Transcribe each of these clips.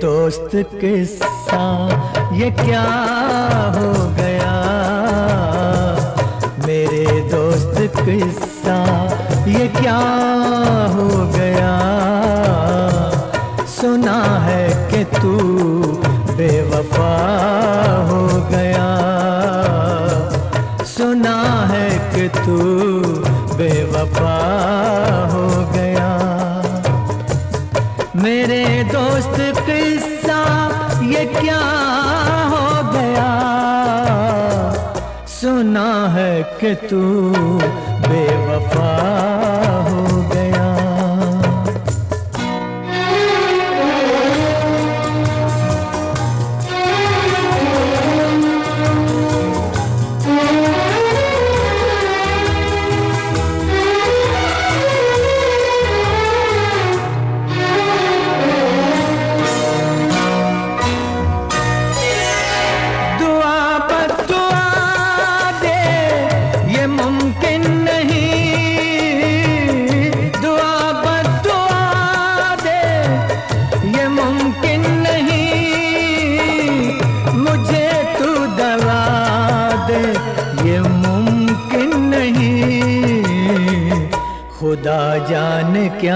दोस्त किस्सा ये क्या हो गया, मेरे दोस्त किस्सा ये क्या हो गया। सुना है कि तू बेवफा हो गया, सुना है कि तू बेवफा हो गया। मेरे दोस्त किस्सा ये क्या हो गया, सुना है कि तू बेवफा हो गया। खुदा जाने क्या,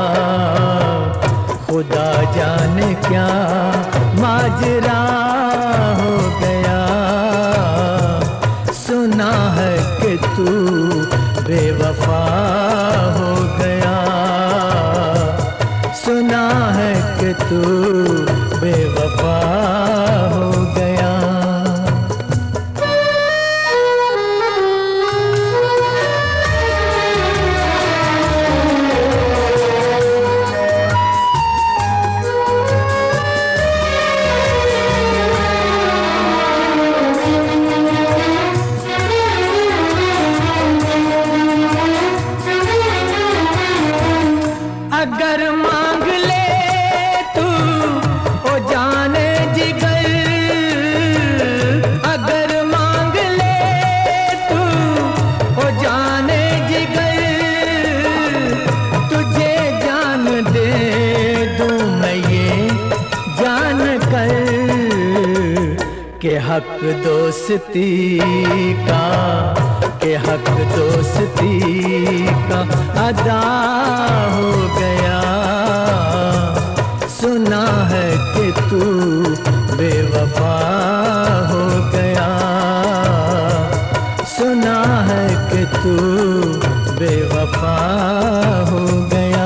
खुदा जाने क्या माजरा हो गया। सुना है कि तू बेवफा हो गया, सुना है कि तू बेवफा हो गया। अगर मांग ले तू ओ जाने जिगर, अगर मांग ले तू ओ जाने जिगर, तुझे जान दे दूं मैं ये जान कर के हक दोस्ती का, के हक दोस्ती का अदा हो गया। सुना है कि तू बेवफा हो गया, सुना है कि तू बेवफा हो गया।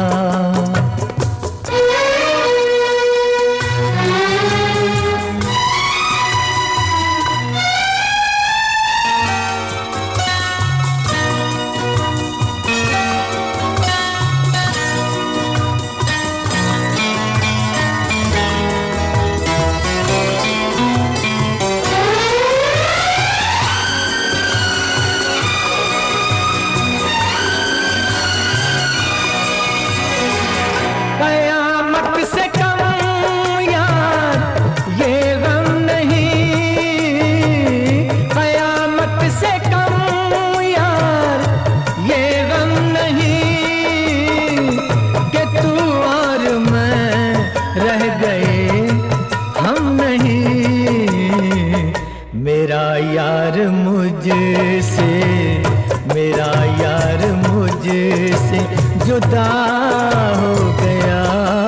कयामत से कम यार ये गम नहीं, कयामत से कम यार ये गम नहीं, कि तू और मैं रह गए हम नहीं। मेरा यार मुझसे, मेरा यार मुझसे जुदा हो गया।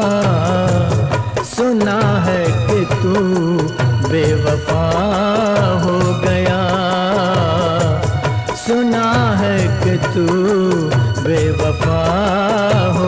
सुना है कि तू बेवफा हो गया, सुना है कि तू बेवफा